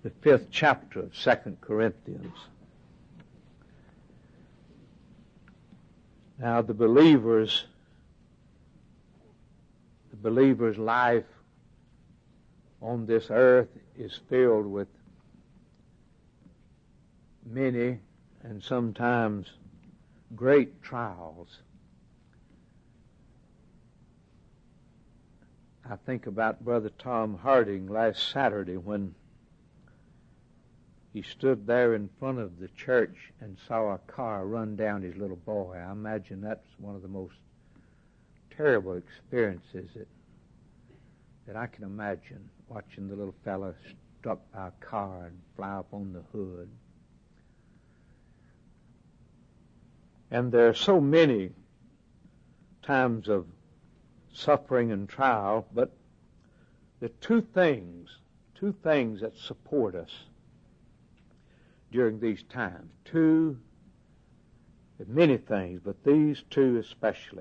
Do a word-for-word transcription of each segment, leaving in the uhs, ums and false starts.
the fifth chapter of Second Corinthians. Now the believers, the believer's life on this earth is filled with many and sometimes great trials. I think about Brother Tom Harding last Saturday when he stood there in front of the church and saw a car run down his little boy. I imagine that's one of the most terrible experiences that, that I can imagine, watching the little fella struck by a car and fly up on the hood. And there are so many times of suffering and trial, but the two things, two things that support us during these times. Two, many things, but these two especially.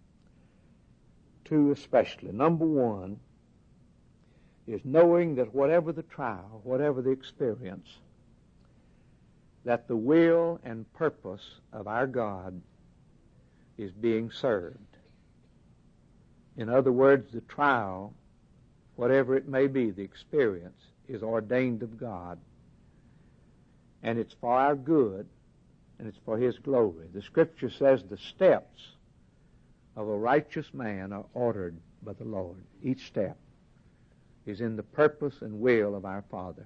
Two especially. Number one is knowing that whatever the trial, whatever the experience, that the will and purpose of our God is being served. In other words, the trial, whatever it may be, the experience, is ordained of God. And it's for our good, and it's for His glory. The Scripture says the steps of a righteous man are ordered by the Lord. Each step is in the purpose and will of our Father.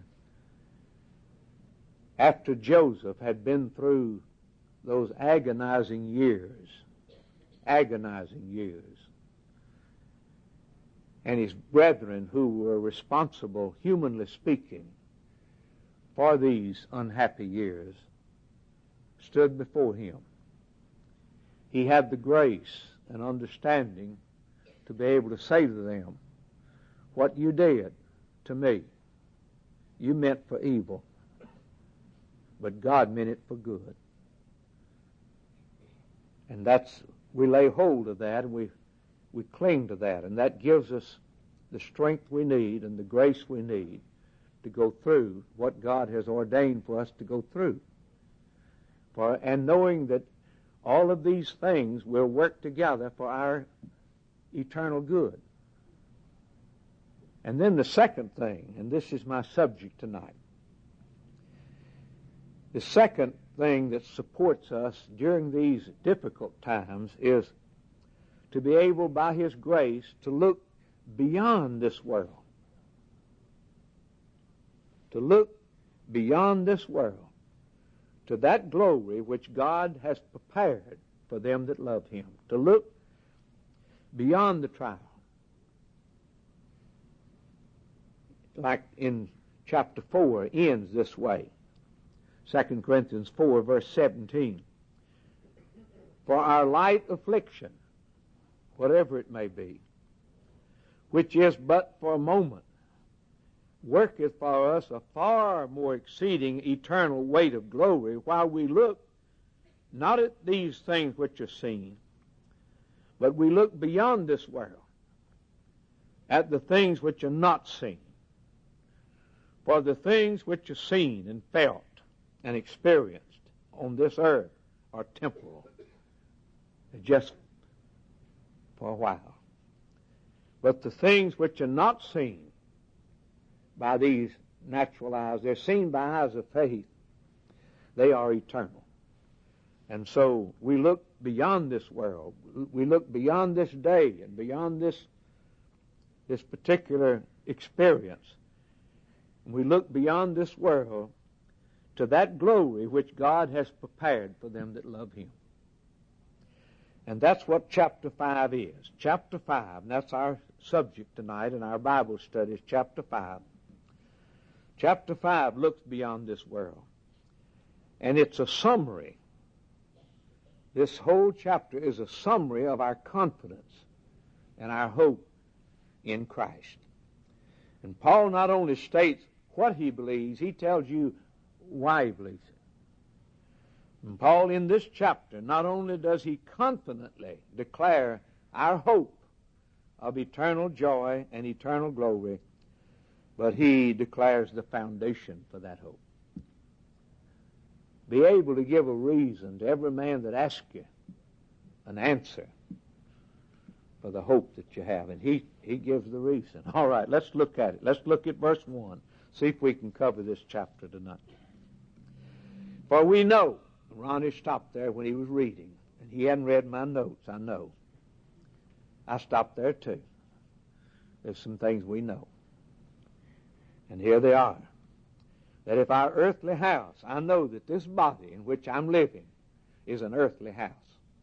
After Joseph had been through those agonizing years, agonizing years, and his brethren who were responsible, humanly speaking, for these unhappy years stood before him, he had the grace and understanding to be able to say to them, what you did to me, you meant for evil, but God meant it for good. And that's, we lay hold of that, and we, we cling to that, and that gives us the strength we need and the grace we need to go through what God has ordained for us to go through. For, and knowing that all of these things will work together for our eternal good. And then the second thing, and this is my subject tonight, the second thing that supports us during these difficult times is to be able, by His grace, to look beyond this world. To look beyond this world to that glory which God has prepared for them that love Him. To look beyond the trial. Like in chapter four, ends this way. Second Corinthians four, verse seventeen. For our light affliction, whatever it may be, which is but for a moment, worketh for us a far more exceeding eternal weight of glory, while we look not at these things which are seen, but we look beyond this world, at the things which are not seen. For the things which are seen and felt and experienced on this earth are temporal, just for a while. But the things which are not seen by these natural eyes, they're seen by eyes of faith, they are eternal. And so we look beyond this world. We look beyond this day and beyond this, this particular experience. We look beyond this world to that glory which God has prepared for them that love Him. And that's what chapter five is. Chapter five, and that's our subject tonight in our Bible studies, chapter five. Chapter five looks beyond this world. And it's a summary. This whole chapter is a summary of our confidence and our hope in Christ. And Paul not only states what he believes, he tells you why he believes it. And Paul, in this chapter, not only does he confidently declare our hope of eternal joy and eternal glory, But he declares the foundation for that hope. Be able to give a reason to every man that asks you, an answer for the hope that you have. And he, he gives the reason. All right, let's look at it. Let's look at verse one. See if we can cover this chapter tonight. For we know, Ronnie stopped there when he was reading, and he hadn't read my notes, I know. I stopped there too. There's some things we know. And here they are. That if our earthly house, I know that this body in which I'm living is an earthly house.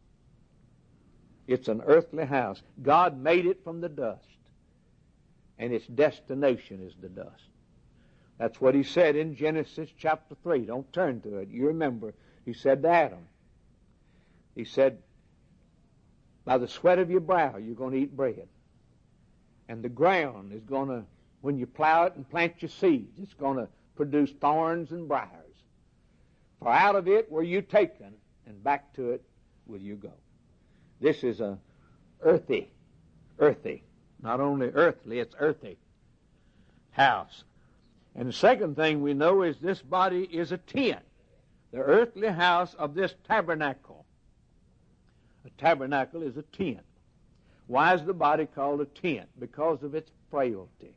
It's an earthly house. God made it from the dust, and its destination is the dust. That's what he said in Genesis chapter three. Don't turn to it. You remember, he said to Adam, he said, by the sweat of your brow you're going to eat bread. And the ground is going to, when you plow it and plant your seeds, it's going to produce thorns and briars. For out of it were you taken, and back to it will you go. This is a earthy, earthy, not only earthly, it's earthy house. And the second thing we know is this body is a tent, the earthly house of this tabernacle. A tabernacle is a tent. Why is the body called a tent? Because of its frailty.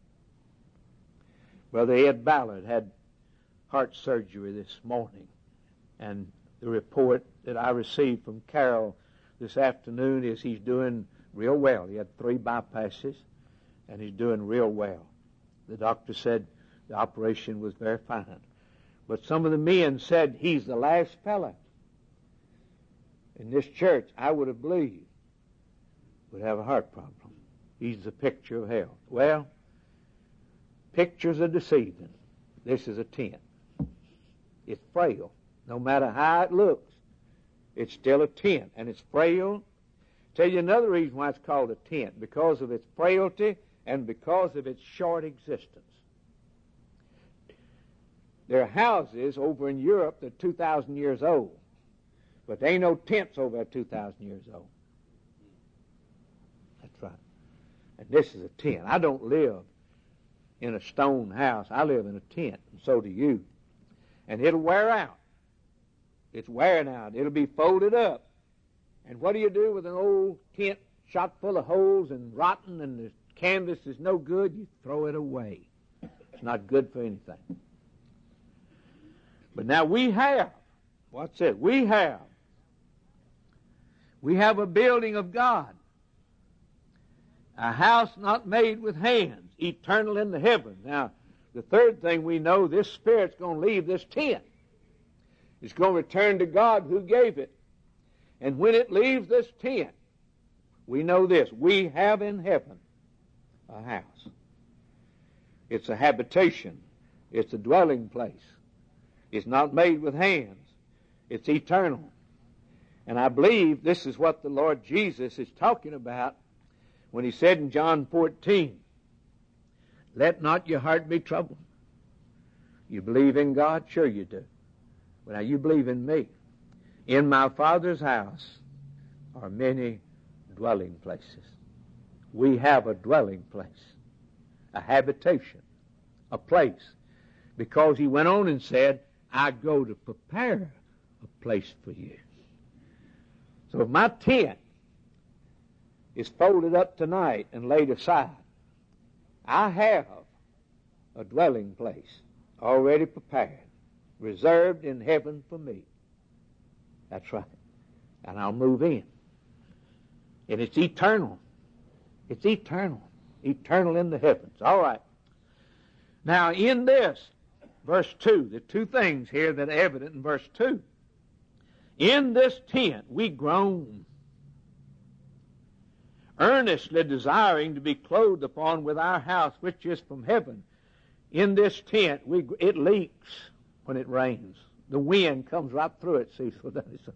Brother Ed Ballard had heart surgery this morning, and the report that I received from Carol this afternoon is he's doing real well. He had three bypasses, and he's doing real well. The doctor said the operation was very fine. But some of the men said he's the last fella in this church I would have believed would have a heart problem. He's the picture of health. Well, pictures are deceiving. This is a tent. It's frail. No matter how it looks, it's still a tent, and it's frail. Tell you another reason why it's called a tent, because of its frailty and because of its short existence. There are houses over in Europe that are two thousand years old, but there ain't no tents over there two thousand years old. That's right. And this is a tent. I don't live in a stone house. I live in a tent, and so do you. And it'll wear out. It's wearing out. It'll be folded up. And what do you do with an old tent shot full of holes and rotten and the canvas is no good? You throw it away. It's not good for anything. But now we have, what's it? We have, we have a building of God, a house not made with hands, eternal in the heavens. Now, the third thing we know, this Spirit's going to leave this tent. It's going to return to God who gave it. And when it leaves this tent, we know this, we have in heaven a house. It's a habitation. It's a dwelling place. It's not made with hands. It's eternal. And I believe this is what the Lord Jesus is talking about when he said in John fourteen, let not your heart be troubled. You believe in God? Sure you do. But now you believe in me. In my Father's house are many dwelling places. We have a dwelling place, a habitation, a place. Because he went on and said, I go to prepare a place for you. So if my tent is folded up tonight and laid aside, I have a dwelling place already prepared, reserved in heaven for me. That's right. And I'll move in. And it's eternal. It's eternal. Eternal in the heavens. All right. Now in this, verse two, the two things here that are evident in verse two. In this tent we groan, earnestly desiring to be clothed upon with our house which is from heaven. In this tent, we, it leaks when it rains. The wind comes right through it, Cecil.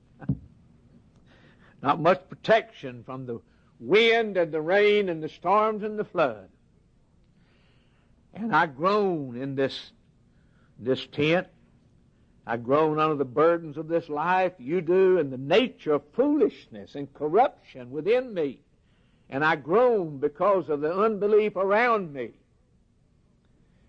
Not much protection from the wind and the rain and the storms and the flood. And I groan in this, this tent. I groan under the burdens of this life. You do, and the nature of foolishness and corruption within me. And I groan because of the unbelief around me.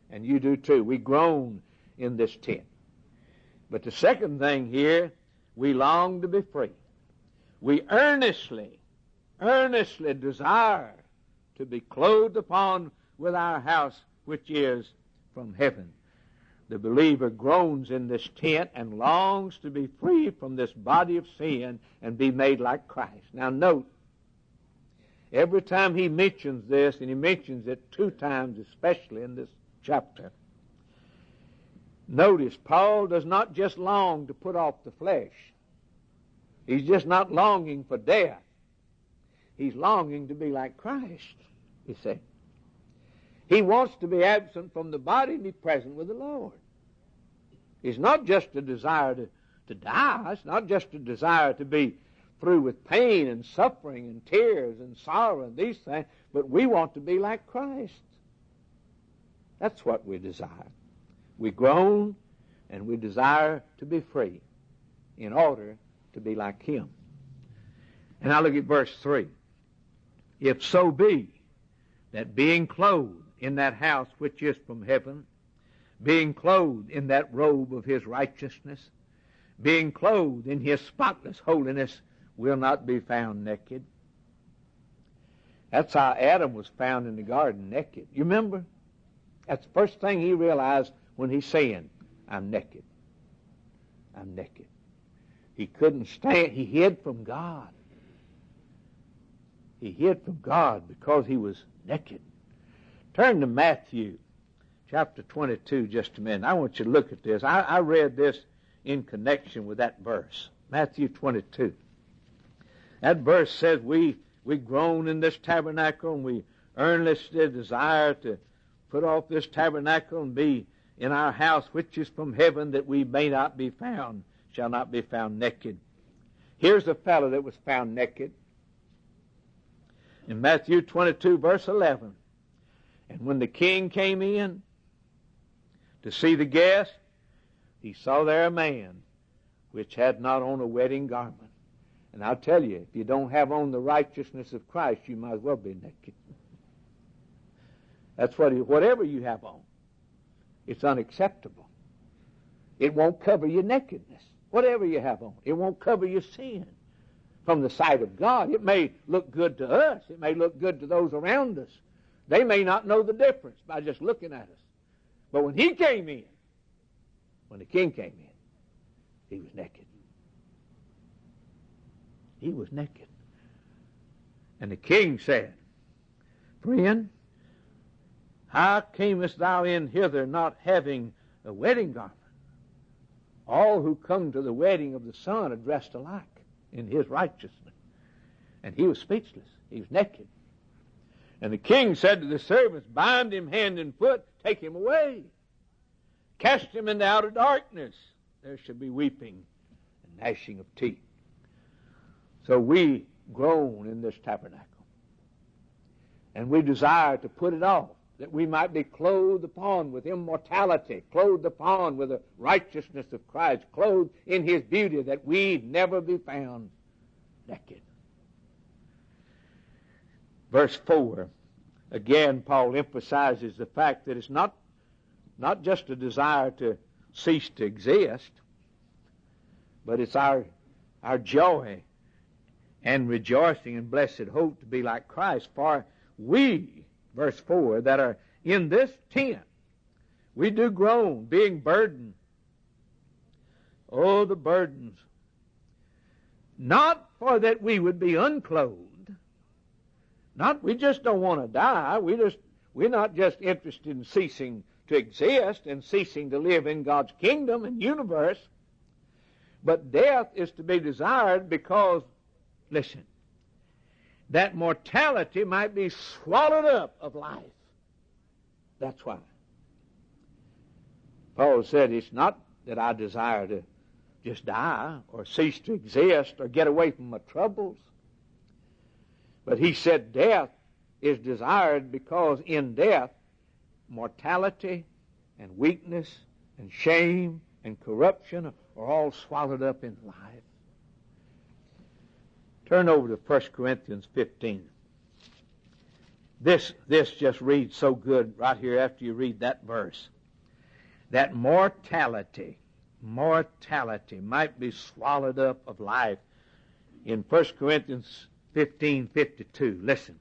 And you do too. We groan in this tent. But the second thing here, we long to be free. We earnestly, earnestly desire to be clothed upon with our house which is from heaven. The believer groans in this tent and longs to be free from this body of sin and be made like Christ. Now note, every time he mentions this, and he mentions it two times especially in this chapter, notice Paul does not just long to put off the flesh. He's just not longing for death. He's longing to be like Christ, you see. He wants to be absent from the body and be present with the Lord. It's not just a desire to, to die. It's not just a desire to be through with pain and suffering and tears and sorrow and these things, but we want to be like Christ. That's what we desire. We groan and we desire to be free in order to be like Him. And now look at verse three. If so be that being clothed in that house which is from heaven, being clothed in that robe of His righteousness, being clothed in His spotless holiness, will not be found naked. That's how Adam was found in the garden, naked. You remember? That's the first thing he realized when he sinned. I'm naked. I'm naked. He couldn't stand. He hid from God. He hid from God because he was naked. Turn to Matthew chapter twenty-two just a minute. I want you to look at this. I, I read this in connection with that verse. Matthew twenty-two. That verse says we, we groan in this tabernacle and we earnestly desire to put off this tabernacle and be in our house which is from heaven, that we may not be found, shall not be found naked. Here's a fellow that was found naked. In Matthew twenty-two, verse eleven. And when the king came in to see the guest, he saw there a man which had not on a wedding garment. And I'll tell you, if you don't have on the righteousness of Christ, you might as well be naked. That's what, he, whatever you have on, it's unacceptable. It won't cover your nakedness. Whatever you have on, it won't cover your sin. From the sight of God, it may look good to us. It may look good to those around us. They may not know the difference by just looking at us. But when he came in, when the king came in, he was naked. He was naked. And the king said, Friend, how camest thou in hither not having a wedding garment? All who come to the wedding of the Son are dressed alike in his righteousness. And he was speechless. He was naked. And the king said to the servants, Bind him hand and foot, take him away. Cast him into outer darkness. There shall be weeping and gnashing of teeth. So we groan in this tabernacle. And we desire to put it off, that we might be clothed upon with immortality, clothed upon with the righteousness of Christ, clothed in his beauty, that we never be found naked. Verse four, again, Paul emphasizes the fact that it's not, not just a desire to cease to exist, but it's our, our joy and rejoicing and blessed hope to be like Christ. For we, verse four, that are in this tent, we do groan, being burdened. Oh, the burdens. Not for that we would be unclothed. Not, we just don't want to die. We just, we're not just interested in ceasing to exist and ceasing to live in God's kingdom and universe. But death is to be desired because, listen, that mortality might be swallowed up of life. That's why. Paul said, it's not that I desire to just die or cease to exist or get away from my troubles. But he said death is desired because in death, mortality and weakness and shame and corruption are all swallowed up in life. Turn over to First Corinthians fifteen. This, this just reads so good right here after you read that verse. That mortality, mortality might be swallowed up of life in First Corinthians fifteen fifty-two. Listen.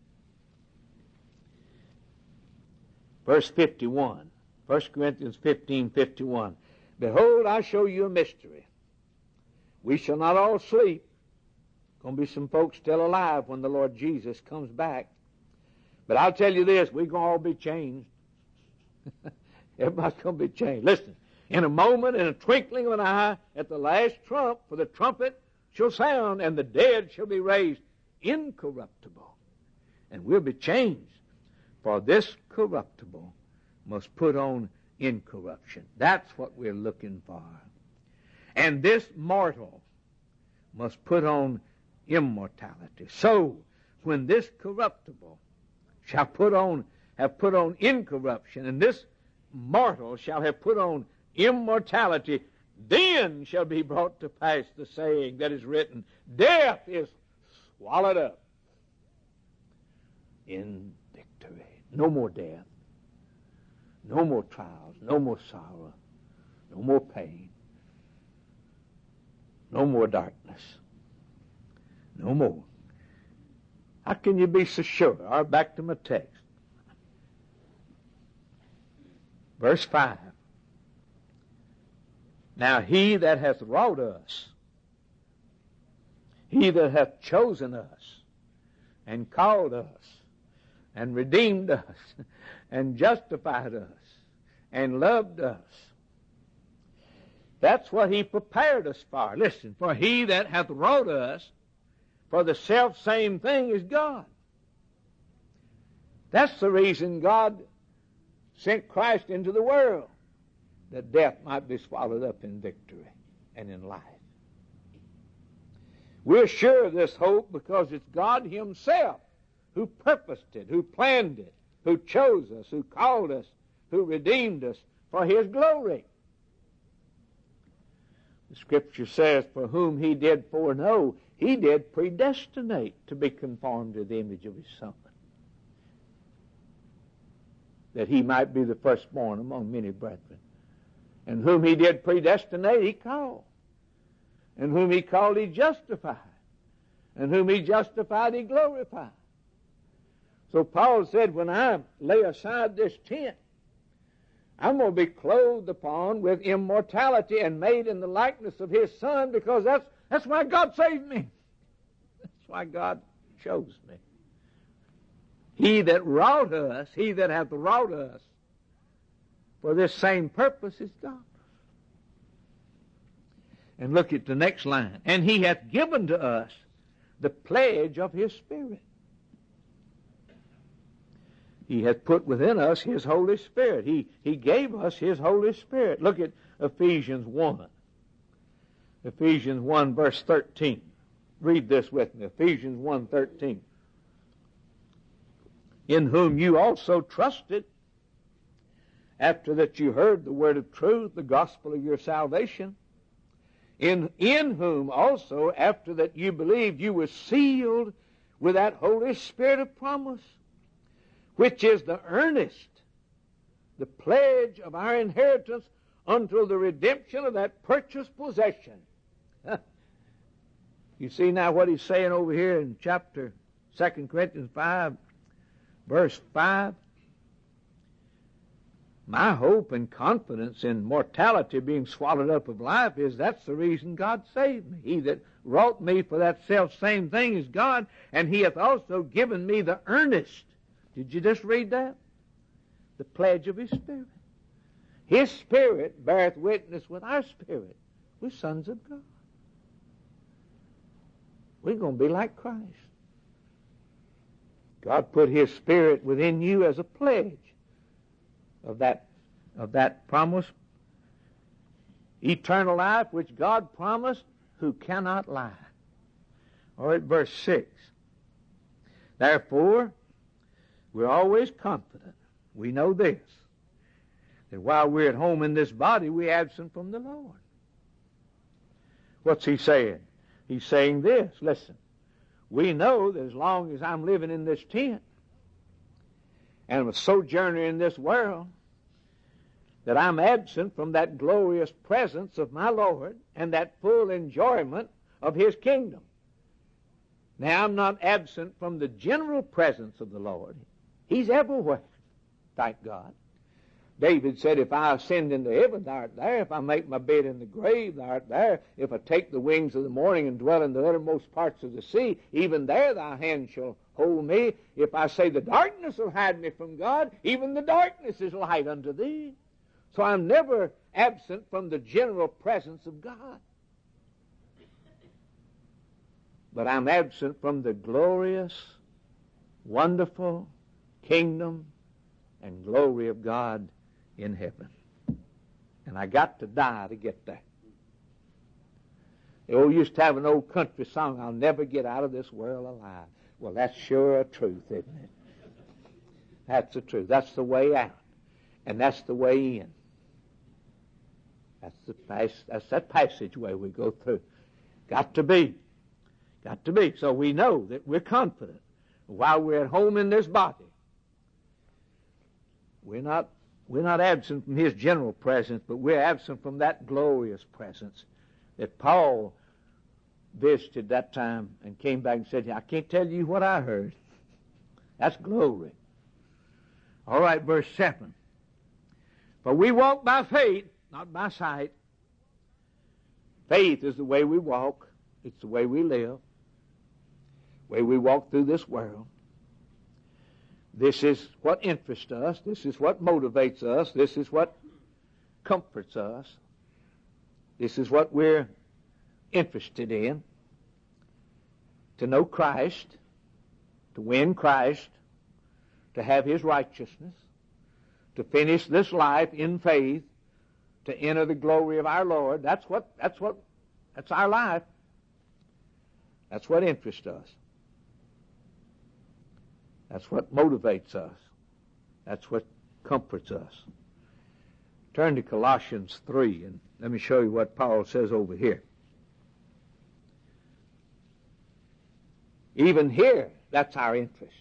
Verse fifty-one. First Corinthians fifteen fifty-one. Behold, I show you a mystery. We shall not all sleep. Going to be some folks still alive when the Lord Jesus comes back. But I'll tell you this, we're going to all be changed. Everybody's going to be changed. Listen, in a moment, in a twinkling of an eye, at the last trump, for the trumpet shall sound, and the dead shall be raised incorruptible. And we'll be changed. For this corruptible must put on incorruption. That's what we're looking for. And this mortal must put on immortality. So, when this corruptible shall put on, have put on incorruption, and this mortal shall have put on immortality, then shall be brought to pass the saying that is written, death is swallowed up in victory. No more death. No more trials. No more sorrow. No more pain. No more darkness. No more. How can you be so sure? All right, back to my text. Verse five. Now he that hath wrought us, he that hath chosen us, and called us, and redeemed us, and justified us, and loved us. That's what he prepared us for. Listen, for he that hath wrought us, for the self-same thing is God. That's the reason God sent Christ into the world, that death might be swallowed up in victory and in life. We're sure of this hope because it's God himself who purposed it, who planned it, who chose us, who called us, who redeemed us for his glory. The Scripture says, for whom he did foreknow, he did predestinate to be conformed to the image of his Son, that he might be the firstborn among many brethren. And whom he did predestinate, he called. And whom he called, he justified. And whom he justified, he glorified. So Paul said, when I lay aside this tent, I'm going to be clothed upon with immortality and made in the likeness of his Son, because that's, that's why God saved me. That's why God chose me. He that wrought us, he that hath wrought us for this same purpose is God. And look at the next line. And he hath given to us the pledge of his Spirit. He hath put within us his Holy Spirit. He, he gave us his Holy Spirit. Look at Ephesians one. Ephesians one, verse thirteen. Read this with me. Ephesians one, thirteen. In whom you also trusted, after that you heard the word of truth, the gospel of your salvation, in, in whom also, after that you believed, you were sealed with that Holy Spirit of promise, which is the earnest, the pledge of our inheritance until the redemption of that purchased possession. You see now what he's saying over here in chapter Second Corinthians five, verse five. My hope and confidence in mortality being swallowed up of life is that's the reason God saved me. He that wrought me for that self-same thing is God, and he hath also given me the earnest. Did you just read that? The pledge of his Spirit. His Spirit beareth witness with our spirit. We're sons of God. We're going to be like Christ. God put his Spirit within you as a pledge of that, of that promise. Eternal life which God promised, who cannot lie. Or at verse six. Therefore, we're always confident. We know this, that while we're at home in this body, we're absent from the Lord. What's he saying? He's saying this, listen. We know that as long as I'm living in this tent, and am a sojourner in this world, that I'm absent from that glorious presence of my Lord and that full enjoyment of His kingdom. Now, I'm not absent from the general presence of the Lord. He's everywhere, thank God. David said, if I ascend into heaven, thou art there. If I make my bed in the grave, thou art there. If I take the wings of the morning and dwell in the uttermost parts of the sea, even there thy hand shall hold me. If I say the darkness will hide me from God, even the darkness is light unto thee. So I'm never absent from the general presence of God. But I'm absent from the glorious, wonderful kingdom and glory of God in heaven. And I got to die to get there. They old used to have an old country song, I'll never get out of this world alive. Well, that's sure a truth, isn't it? That's the truth. That's the way out. And that's the way in. That's the pas- that's that passageway we go through. Got to be. Got to be. So we know that we're confident. While we're at home in this body, we're not, we're not absent from His general presence, but we're absent from that glorious presence that Paul visited that time and came back and said, I can't tell you what I heard. That's glory. All right, verse seven. For we walk by faith, not by sight. Faith is the way we walk. It's the way we live. The way we walk through this world. This is what interests us. This is what motivates us. This is what comforts us. This is what we're interested in. To know Christ, to win Christ, to have His righteousness, to finish this life in faith, to enter the glory of our Lord. That's what, that's what, that's our life. That's what interests us. That's what motivates us. That's what comforts us. Turn to Colossians three, and let me show you what Paul says over here. Even here, that's our interest.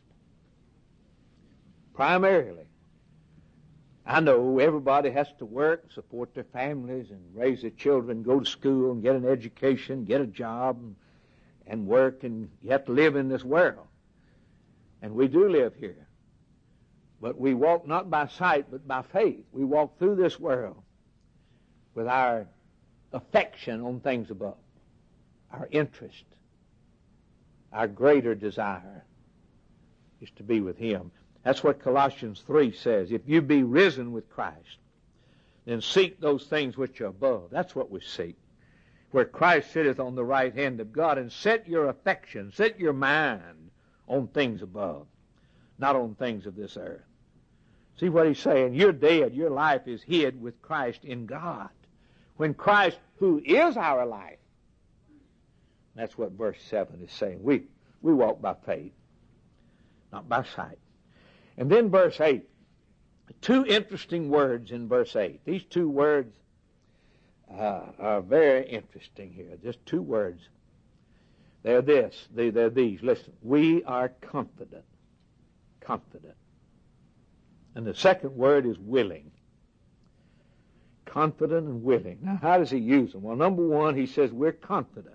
Primarily. I know everybody has to work, support their families, and raise their children, go to school, and get an education, get a job, and, and work, and you have to live in this world. And we do live here. But we walk not by sight, but by faith. We walk through this world with our affection on things above, our interest, our greater desire is to be with Him. That's what Colossians three says. If you be risen with Christ, then seek those things which are above. That's what we seek. Where Christ sitteth on the right hand of God, and set your affection, set your mind on things above, not on things of this earth. See what he's saying? You're dead. Your life is hid with Christ in God. When Christ, who is our life, that's what verse seven is saying. We, we walk by faith, not by sight. And then verse eight. Two interesting words in verse eight. These two words uh, are very interesting here. Just two words. They're this. They, they're these. Listen. We are confident. Confident. And the second word is willing. Confident and willing. Now, how does he use them? Well, number one, he says we're confident.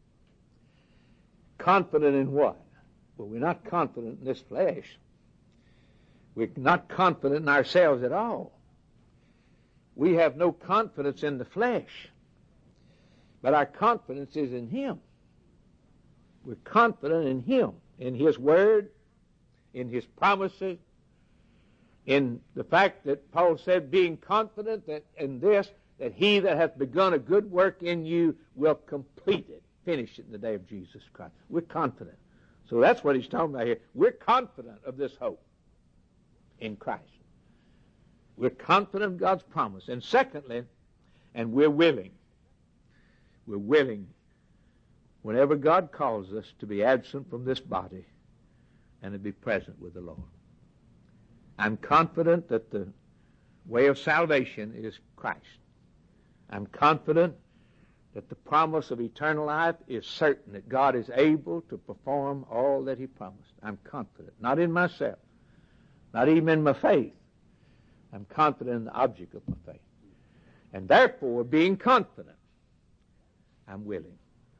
Confident in what? Well, we're not confident in this flesh. We're not confident in ourselves at all. We have no confidence in the flesh. But our confidence is in Him. We're confident in Him, in His Word, in His promises, in the fact that Paul said, being confident that in this, that He that hath begun a good work in you will complete it, finish it in the day of Jesus Christ. We're confident. So that's what he's talking about here. We're confident of this hope in Christ. We're confident of God's promise. And secondly, and we're willing. We're willing whenever God calls us to be absent from this body and to be present with the Lord. I'm confident that the way of salvation is Christ. I'm confident that the promise of eternal life is certain, that God is able to perform all that He promised. I'm confident, not in myself, not even in my faith. I'm confident in the object of my faith. And therefore, being confident, I'm willing.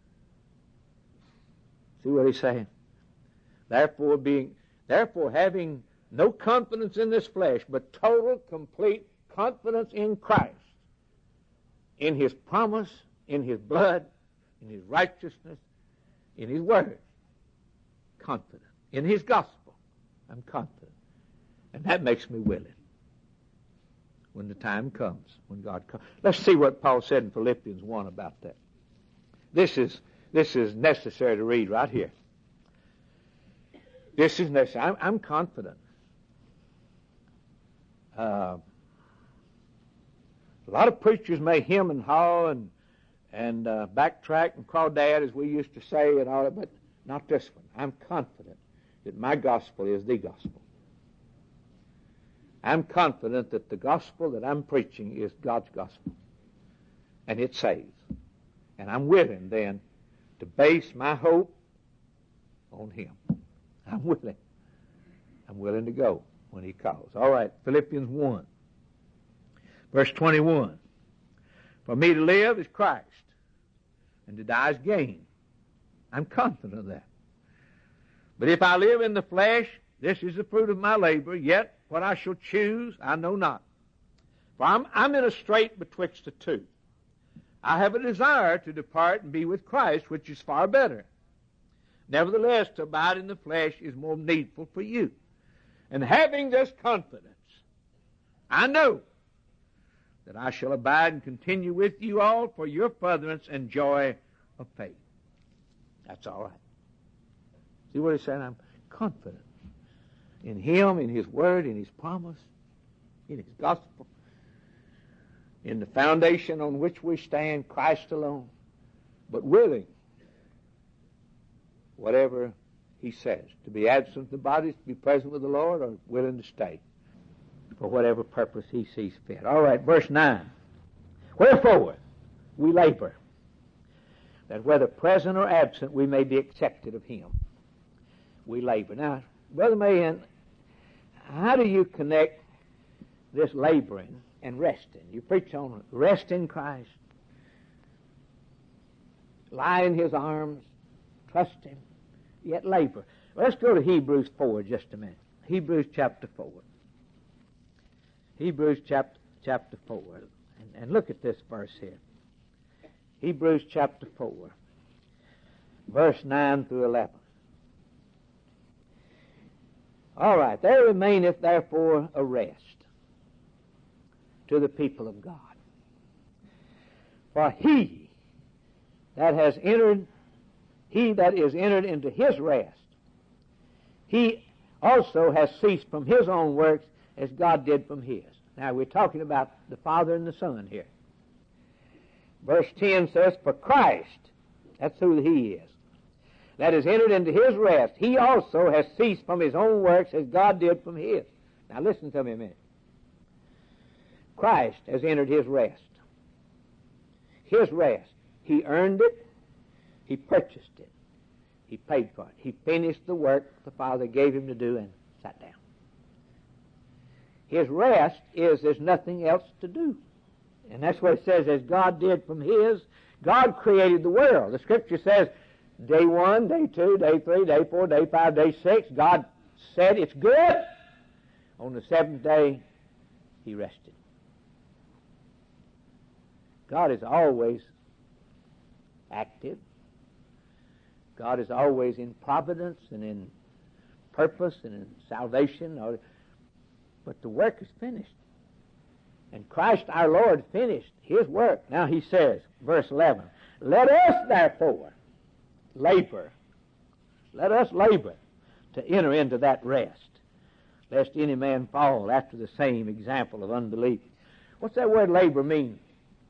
See what he's saying? Therefore, being, therefore, having no confidence in this flesh, but total, complete confidence in Christ, in His promise, in His blood, in His righteousness, in His word. Confident. In His gospel, I'm confident. And that makes me willing when the time comes, when God comes. Let's see what Paul said in Philippians one about that. This is, this is necessary to read right here. This is necessary. I'm, I'm confident. Uh, a lot of preachers may hem and haw and and uh, backtrack and crawdad, as we used to say, and all that, but not this one. I'm confident that my gospel is the gospel. I'm confident that the gospel that I'm preaching is God's gospel, and it saves. And I'm willing then to base my hope on Him. I'm willing. I'm willing to go when He calls. All right, Philippians one, verse twenty-one. For me to live is Christ, and to die is gain. I'm confident of that. But if I live in the flesh, this is the fruit of my labor, yet what I shall choose I know not. For I'm, I'm in a strait betwixt the two. I have a desire to depart and be with Christ, which is far better. Nevertheless, to abide in the flesh is more needful for you. And having this confidence, I know that I shall abide and continue with you all for your furtherance and joy of faith. That's all right. See what he's saying? I'm confident in Him, in His word, in His promise, in His gospel, in the foundation on which we stand, Christ alone, but willing, whatever He says, to be absent from the body, to be present with the Lord, or willing to stay for whatever purpose He sees fit. All right, verse nine. Wherefore we labor, that whether present or absent we may be accepted of Him. We labor. Now, Brother Mahan, how do you connect this laboring and resting? You preach on rest in Christ, lie in His arms, trust Him, yet labor. Well, let's go to Hebrews four just a minute. Hebrews chapter four. Hebrews chapter, chapter four. And, and look at this verse here. Hebrews chapter four, verse nine through eleven. All right, there remaineth therefore a rest to the people of God. For he that has entered, he that is entered into His rest, he also has ceased from his own works as God did from His. Now we're talking about the Father and the Son here. Verse ten says, for Christ, that's who He is, that is entered into His rest, He also has ceased from His own works as God did from His. Now listen to me a minute. Christ has entered His rest. His rest. He earned it. He purchased it. He paid for it. He finished the work the Father gave Him to do and sat down. His rest is there's nothing else to do. And that's what it says, as God did from His. God created the world. The Scripture says, day one, day two, day three, day four, day five, day six, God said it's good. On the seventh day, He rested. God is always active. God is always in providence and in purpose and in salvation. But the work is finished. And Christ our Lord finished His work. Now He says, verse eleven, let us therefore labor. Let us labor to enter into that rest, lest any man fall after the same example of unbelief. What's that word labor mean?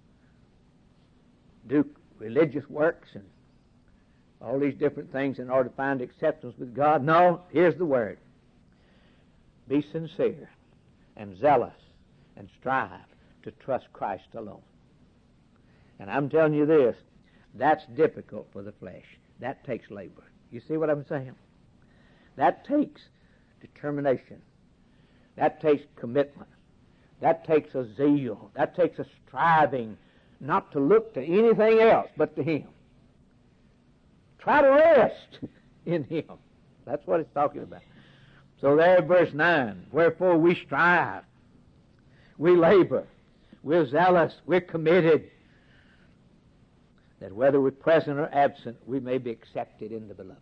Do religious works and all these different things in order to find acceptance with God? No, here's the word. Be sincere and zealous and strive to trust Christ alone. And I'm telling you this, that's difficult for the flesh. That takes labor. You see what I'm saying? That takes determination. That takes commitment. That takes a zeal. That takes a striving not to look to anything else but to Him. Try to rest in Him. That's what it's talking about. So there, verse nine, wherefore we strive, we labor, we're zealous, we're committed, that whether we're present or absent, we may be accepted in the beloved,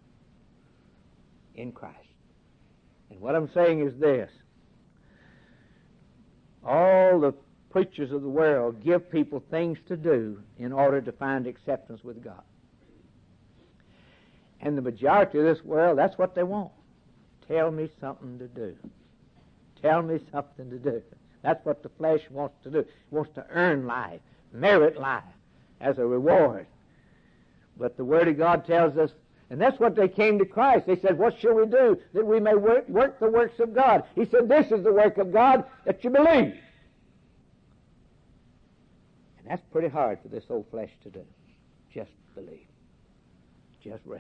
in Christ. And what I'm saying is this: all the preachers of the world give people things to do in order to find acceptance with God. And the majority of this world, that's what they want. Tell me something to do. Tell me something to do. That's what the flesh wants to do. It wants to earn life, merit life as a reward. But the Word of God tells us, and that's what they came to Christ. They said, what shall we do that we may work, work the works of God? He said, this is the work of God, that you believe. And that's pretty hard for this old flesh to do. Just believe. Just rest.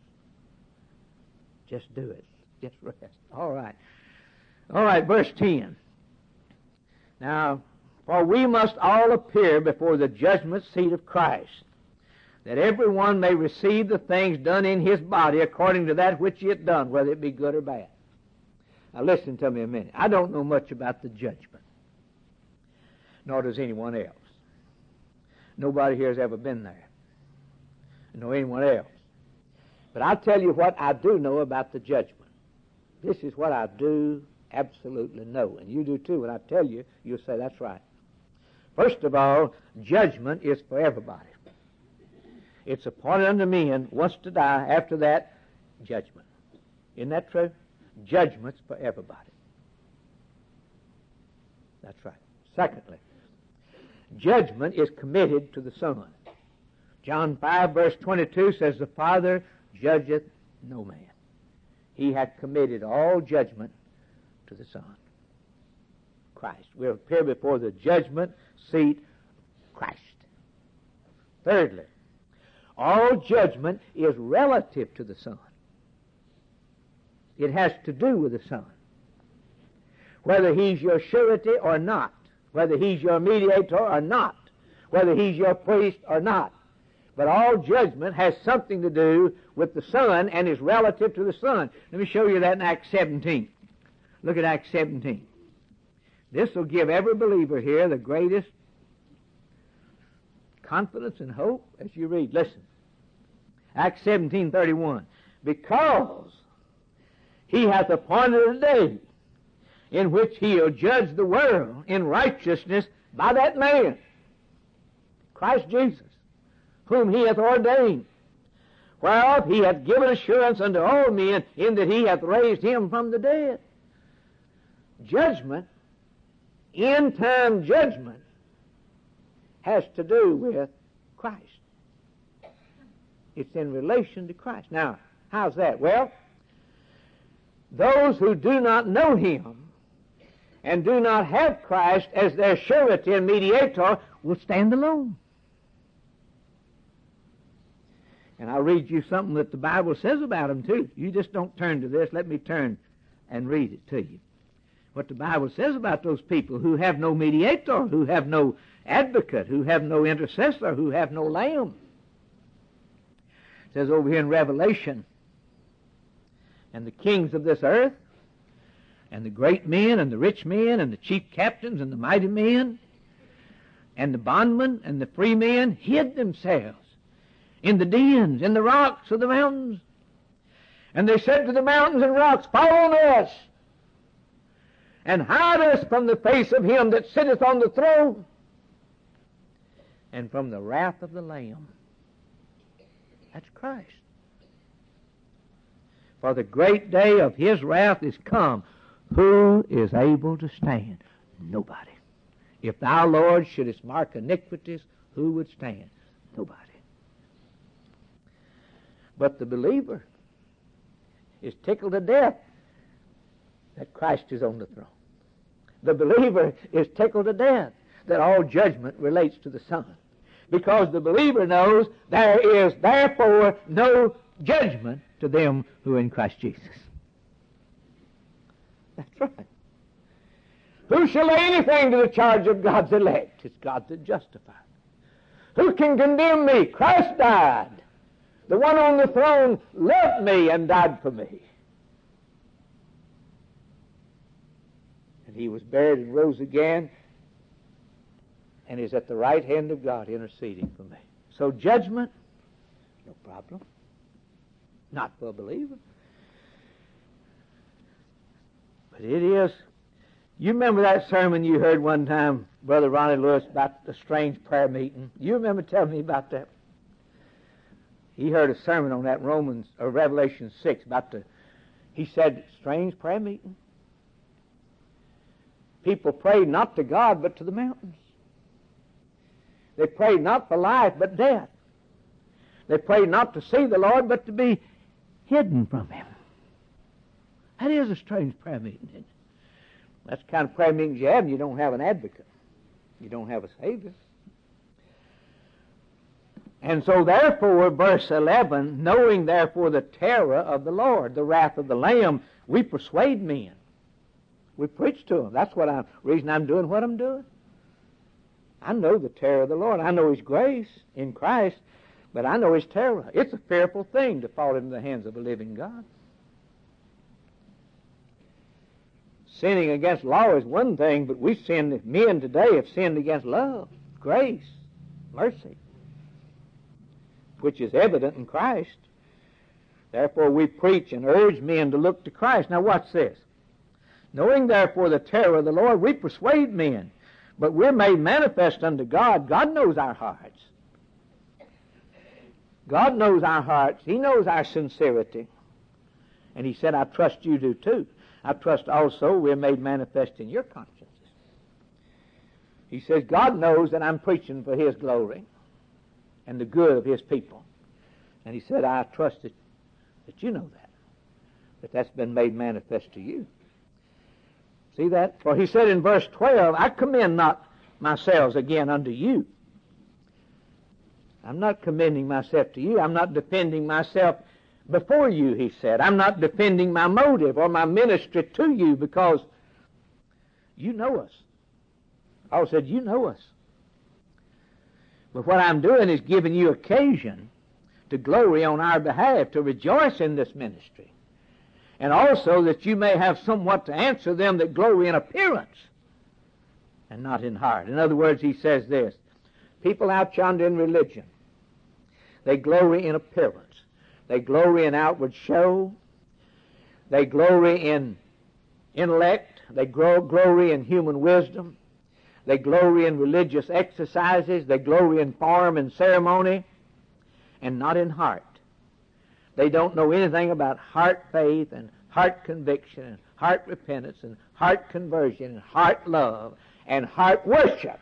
Just do it. Just rest. All right. All right, verse ten. Now, for we must all appear before the judgment seat of Christ, that everyone may receive the things done in his body according to that which he hath done, whether it be good or bad. Now listen to me a minute. I don't know much about the judgment, nor does anyone else. Nobody here has ever been there, nor anyone else. But I'll tell you what I do know about the judgment. This is what I do absolutely know, and you do too. When I tell you, you'll say, that's right. First of all, judgment is for everybody. It's appointed unto men once to die, after that, judgment. Isn't that true? Judgment's for everybody. That's right. Secondly, judgment is committed to the Son. John five, verse twenty-two says, the Father judgeth no man. He hath committed all judgment to the Son, Christ. We'll appear before the judgment seat of Christ. Thirdly, all judgment is relative to the Son. It has to do with the Son. Whether He's your surety or not, whether He's your mediator or not, whether He's your priest or not. But all judgment has something to do with the Son and is relative to the Son. Let me show you that in Acts seventeen. Look at Acts seventeen. This will give every believer here the greatest confidence and hope as you read. Listen. Acts seventeen thirty-one. Because He hath appointed a day in which He'll judge the world in righteousness by that man, Christ Jesus, whom He hath ordained, whereof He hath given assurance unto all men, in that He hath raised Him from the dead. Judgment, end-time judgment, has to do with Christ. It's in relation to Christ. Now, how's that? Well, those who do not know Him and do not have Christ as their surety and mediator will stand alone. And I'll read you something that the Bible says about them, too. You just don't turn to this. Let me turn and read it to you. What the Bible says about those people who have no mediator, who have no advocate, who have no intercessor, who have no lamb. It says over here in Revelation, and the kings of this earth, and the great men, and the rich men, and the chief captains, and the mighty men, and the bondmen, and the free men hid themselves in the dens, in the rocks of the mountains. And they said to the mountains and rocks, fall on us, and hide us from the face of Him that sitteth on the throne, and from the wrath of the Lamb. That's Christ. For the great day of His wrath is come. Who is able to stand? Nobody. If thou, Lord, shouldest mark iniquities, who would stand? Nobody. But the believer is tickled to death that Christ is on the throne. The believer is tickled to death that all judgment relates to the Son. Because the believer knows there is therefore no judgment to them who are in Christ Jesus. That's right. Who shall lay anything to the charge of God's elect? It's God that justifies. Who can condemn me? Christ died. The one on the throne loved me and died for me. And he was buried and rose again, and is at the right hand of God interceding for me. So judgment, no problem. Not for a believer. But it is. You remember that sermon you heard one time, Brother Ronnie Lewis, about the strange prayer meeting? You remember telling me about that? He heard a sermon on that Romans or Revelation six about the, he said, strange prayer meeting. People prayed not to God but to the mountains. They prayed not for life but death. They prayed not to see the Lord but to be hidden from Him. That is a strange prayer meeting, isn't it? That's the kind of prayer meetings you have, and you don't have an advocate. You don't have a Savior. And so therefore, verse eleven, knowing therefore the terror of the Lord, the wrath of the Lamb, we persuade men. We preach to them. That's what I'm, reason I'm doing what I'm doing. I know the terror of the Lord. I know His grace in Christ, but I know His terror. It's a fearful thing to fall into the hands of a living God. Sinning against law is one thing, but we sin, men today have sinned against love, grace, mercy, which is evident in Christ. Therefore we preach and urge men to look to Christ. Now watch this. Knowing therefore the terror of the Lord, we persuade men, but we're made manifest unto God. God knows our hearts. God knows our hearts. He knows our sincerity. And He said, I trust you do too. I trust also we're made manifest in your consciences. He says, God knows that I'm preaching for His glory and the good of His people. And He said, I trust that, that you know that, that that's been made manifest to you. See that? For He said in verse twelve, I commend not myself again unto you. I'm not commending myself to you. I'm not defending myself before you, He said. I'm not defending my motive or my ministry to you because you know us. Paul said, you know us. But what I'm doing is giving you occasion to glory on our behalf, to rejoice in this ministry. And also that you may have somewhat to answer them that glory in appearance and not in heart. In other words, he says this, people out yonder in religion, they glory in appearance. They glory in outward show. They glory in intellect. They grow, glory in human wisdom. They glory in religious exercises. They glory in form and ceremony, and not in heart. They don't know anything about heart faith and heart conviction and heart repentance and heart conversion and heart love and heart worship.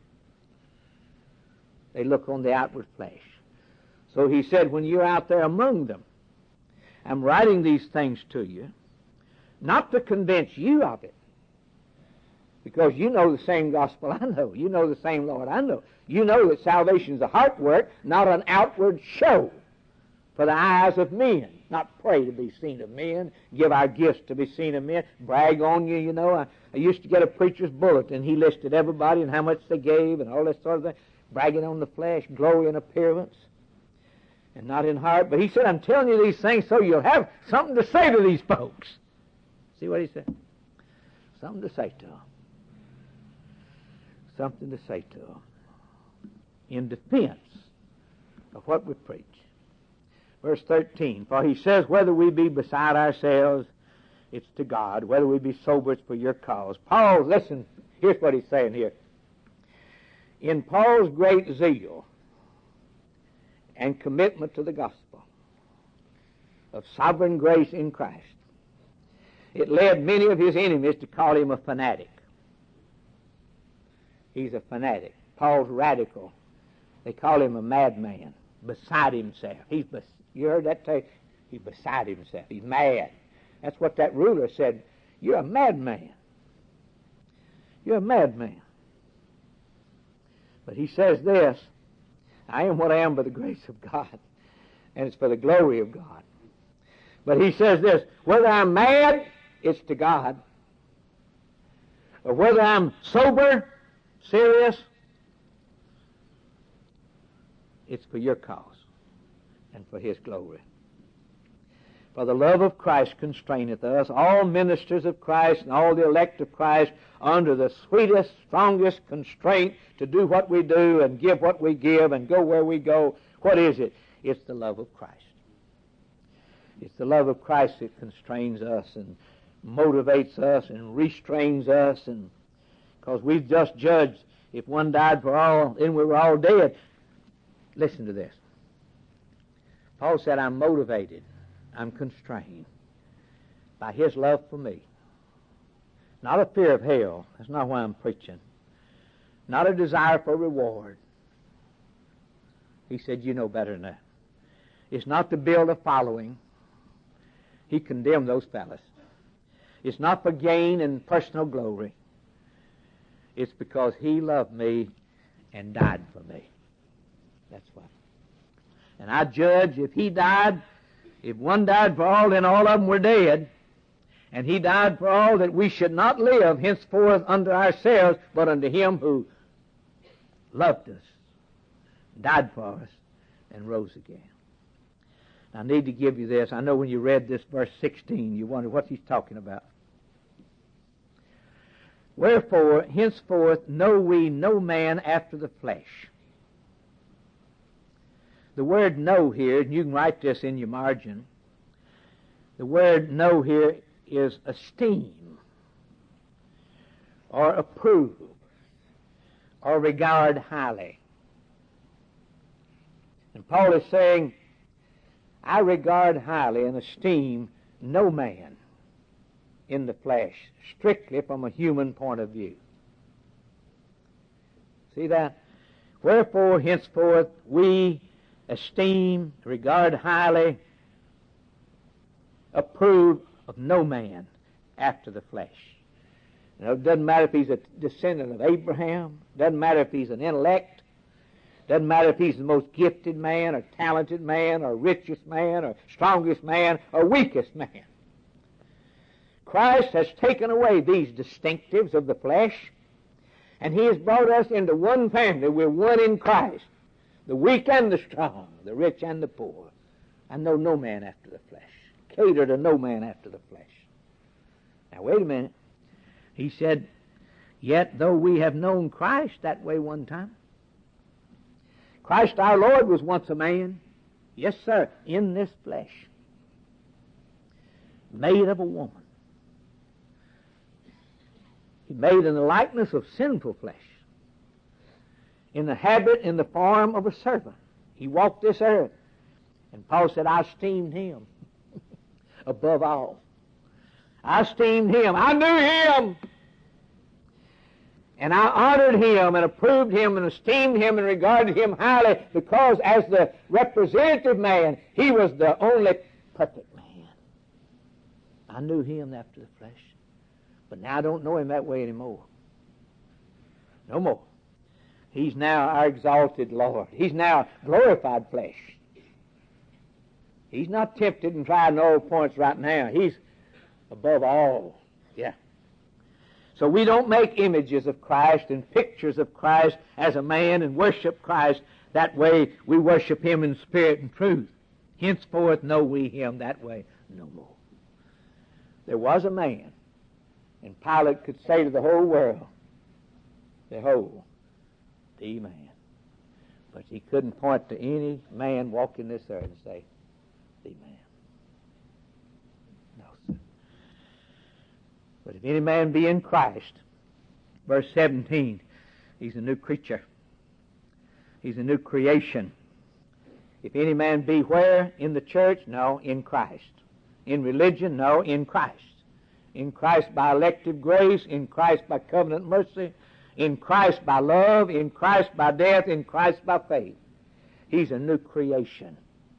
They look on the outward flesh. So he said, when you're out there among them, I'm writing these things to you, not to convince you of it, because you know the same gospel I know. You know the same Lord I know. You know that salvation is a heart work, not an outward show for the eyes of men. Not pray to be seen of men, give our gifts to be seen of men, brag on you, you know. I, I used to get a preacher's bulletin. He listed everybody and how much they gave and all that sort of thing, bragging on the flesh, glory in appearance, and not in heart. But he said, I'm telling you these things so you'll have something to say to these folks. See what he said? Something to say to them. Something to say to them in defense of what we preach. Verse thirteen, for he says, whether we be beside ourselves, it's to God. Whether we be sober, it's for your cause. Paul, listen, here's what he's saying here. In Paul's great zeal and commitment to the gospel of sovereign grace in Christ, it led many of his enemies to call him a fanatic. He's a fanatic. Paul's radical. They call him a madman, beside himself. He's bes- you heard that too? He's beside himself. He's mad. That's what that ruler said. You're a madman. You're a madman. But he says this, I am what I am by the grace of God, and it's for the glory of God. But he says this, whether I'm mad, it's to God. or whether I'm sober, serious, it's for your cause and for His glory. For the love of Christ constraineth us, all ministers of Christ and all the elect of Christ, under the sweetest, strongest constraint to do what we do and give what we give and go where we go. What is it? It's the love of Christ. It's the love of Christ that constrains us and motivates us and restrains us, and because we've just judged if one died for all, then we were all dead. Listen to this. Paul said, I'm motivated, I'm constrained by His love for me. Not a fear of hell. That's not why I'm preaching. Not a desire for reward. He said, you know better than that. It's not to build a following. He condemned those fellas. It's not for gain and personal glory. It's because He loved me and died for me. That's why. And I judge if He died, if one died for all, then all of them were dead. And He died for all, that we should not live henceforth unto ourselves, but unto Him who loved us, died for us, and rose again. I need to give you this. I know when you read this verse sixteen, you wonder what he's talking about. Wherefore, henceforth know we no man after the flesh. The word know here, and you can write this in your margin, the word know here is esteem, or approve, or regard highly. And Paul is saying, I regard highly and esteem no man in the flesh, strictly from a human point of view. See that? Wherefore, henceforth, we esteem, regard highly, approve of no man after the flesh. You know, it doesn't matter if he's a descendant of Abraham, doesn't matter if he's an intellect, doesn't matter if he's the most gifted man or talented man or richest man or strongest man or weakest man. Christ has taken away these distinctives of the flesh, and He has brought us into one family. We're one in Christ, the weak and the strong, the rich and the poor. I know no man after the flesh. Cater to no man after the flesh. Now, wait a minute. He said, yet though we have known Christ that way one time, Christ our Lord was once a man, yes, sir, in this flesh, made of a woman. He made in the likeness of sinful flesh, in the habit, in the form of a servant. He walked this earth. And Paul said, I esteemed Him above all. I esteemed Him. I knew Him. And I honored Him and approved Him and esteemed Him and regarded Him highly, because as the representative man, He was the only perfect man. I knew Him after the flesh. But now I don't know Him that way anymore. No more. He's now our exalted Lord. He's now glorified flesh. He's not tempted and trying all points right now. He's above all. Yeah. So we don't make images of Christ and pictures of Christ as a man and worship Christ that way. We worship Him in spirit and truth. Henceforth know we Him that way no more. There was a man, and Pilate could say to the whole world, behold, the man. But he couldn't point to any man walking this earth and say, the man. No, sir. But if any man be in Christ, verse seventeen, he's a new creature. He's a new creation. If any man be where? In the church? No, in Christ. In religion? No, in Christ. In Christ by elective grace, in Christ by covenant mercy, in Christ by love, in Christ by death, in Christ by faith. He's a new creation.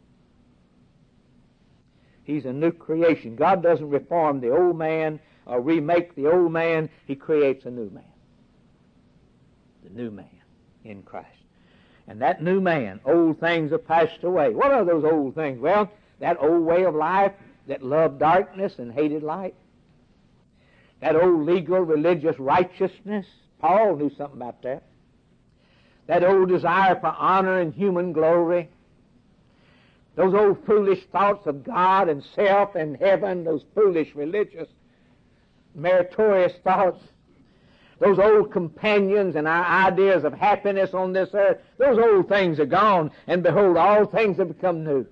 He's a new creation. God doesn't reform the old man or remake the old man. He creates a new man. The new man in Christ. And that new man, old things are passed away. What are those old things? Well, that old way of life that loved darkness and hated light. That old legal religious righteousness, Paul knew something about that. That old desire for honor and human glory. Those old foolish thoughts of God and self and heaven, those foolish religious meritorious thoughts. Those old companions and our ideas of happiness on this earth, those old things are gone, and behold, all things have become new.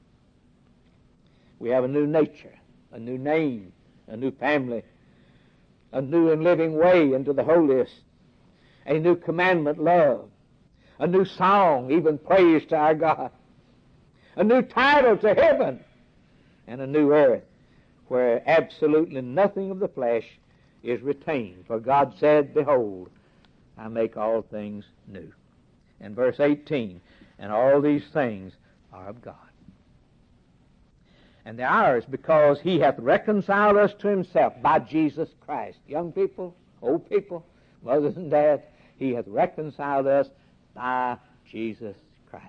We have a new nature, a new name, a new family, a new and living way into the holiest, a new commandment, love, a new song, even praise to our God, a new title to heaven, and a new earth where absolutely nothing of the flesh is retained. For God said, behold, I make all things new. And verse eighteen, and all these things are of God. And they're ours because he hath reconciled us to himself by Jesus Christ. Young people, old people, mothers and dads, he hath reconciled us by Jesus Christ.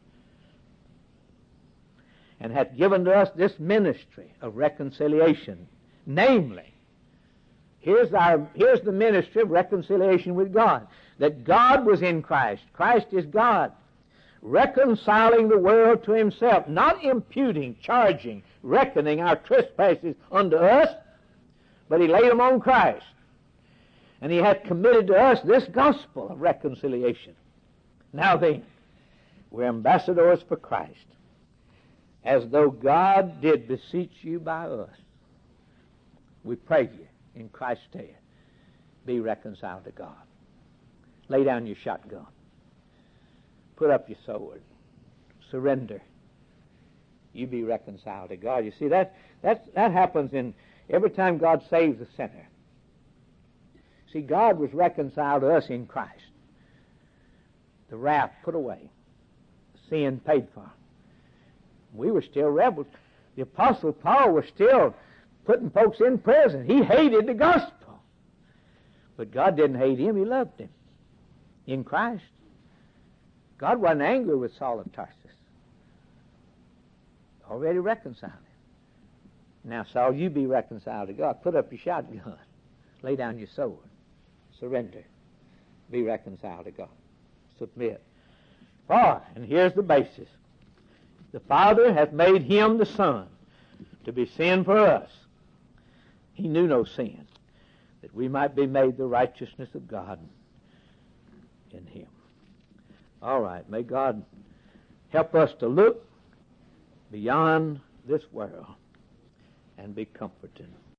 And hath given to us this ministry of reconciliation. Namely, here's our here's the ministry of reconciliation with God. That God was in Christ. Christ is God. Reconciling the world to himself, not imputing, charging, reckoning our trespasses unto us, but he laid them on Christ. And he hath committed to us this gospel of reconciliation. Now then, we're ambassadors for Christ, as though God did beseech you by us. We pray you in Christ's stead, be reconciled to God. Lay down your shotgun. Put up your sword. Surrender. You be reconciled to God. You see, that, that, that happens in every time God saves a sinner. See, God was reconciled to us in Christ. The wrath put away. Sin paid for. We were still rebels. The Apostle Paul was still putting folks in prison. He hated the gospel. But God didn't hate him. He loved him in Christ. God wasn't angry with Saul of Tarsus. Already reconciled him. Now, Saul, you be reconciled to God. Put up your shotgun. Lay down your sword. Surrender. Be reconciled to God. Submit. For, and here's the basis, the Father hath made him the Son to be sin for us. He knew no sin, that we might be made the righteousness of God in him. All right, may God help us to look beyond this world and be comforted.